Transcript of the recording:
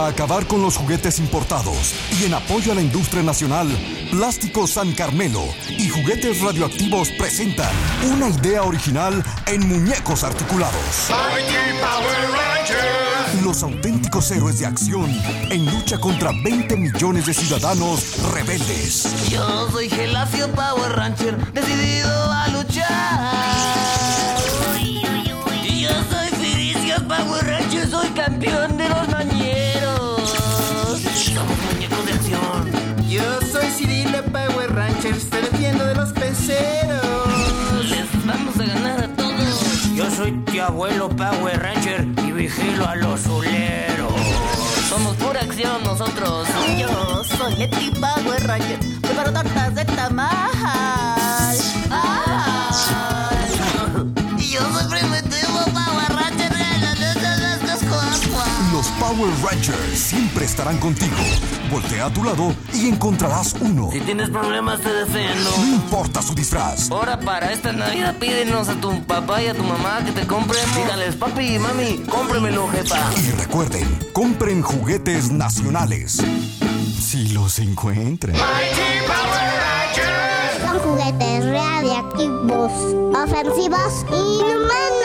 Para acabar con los juguetes importados y en apoyo a la industria nacional, Plásticos San Carmelo y Juguetes Radioactivos presentan una idea original en muñecos articulados. Mighty Power Rangers. Los auténticos héroes de acción en lucha contra 20 millones de ciudadanos rebeldes. Yo soy Gelacio Power Ranger, decidido a luchar. Y yo soy Firicio Power Ranger, soy campeón de los mañeros. Somos muñecos de acción. Yo soy Cirilo Power Ranger, estoy defiendo de los peceros. Les vamos a ganar a todos. Yo soy Tío Abuelo Power Ranger y vigilo a los zuleros. Somos pura acción nosotros. Yo soy Leti Power Ranger, preparo tortas de tamal. Y yo soy Primitivo Power Ranger. Los Power Rangers siempre estarán contigo. Voltea a tu lado y encontrarás uno. Si tienes problemas te defiendo. No importa su disfraz. Ahora para esta Navidad pídenos a tu papá y a tu mamá que te compren. Dígales, papi y mami, cómpremelo, jefa. Y recuerden, compren juguetes nacionales. Si los encuentran. Mighty Power Rangers. Son juguetes radiactivos, ofensivos, inhumanos.